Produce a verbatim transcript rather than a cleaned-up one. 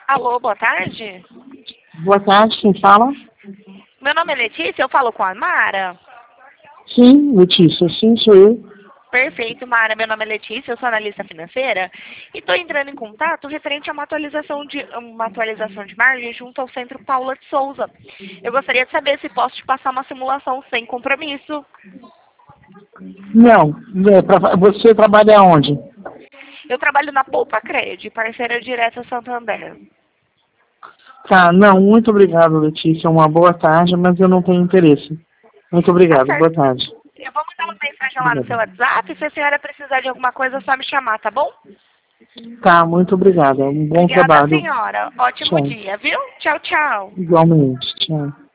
Alô, boa tarde. Boa tarde, quem fala? Meu nome é Letícia, eu falo com a Mara. Sim, Letícia, sim, sou eu. Perfeito, Mara. Meu nome é Letícia, eu sou analista financeira e estou entrando em contato referente a uma atualização de uma atualização de margem junto ao Centro Paula de Souza. Eu gostaria de saber se posso te passar uma simulação sem compromisso. Não, é pra, você trabalha onde? Eu trabalho na Poupa Cred, parceira direta Santander. Tá, não, muito obrigado, Letícia, uma boa tarde, mas eu não tenho interesse. Muito Tá obrigado, boa certo. tarde. Eu vou mandar uma mensagem lá no seu Obrigado. WhatsApp. Se a senhora precisar de alguma coisa, é só me chamar, tá bom? Tá, muito obrigado, um bom Obrigada, trabalho. senhora. Ótimo Tchau. dia, viu? Tchau, tchau. Igualmente, tchau.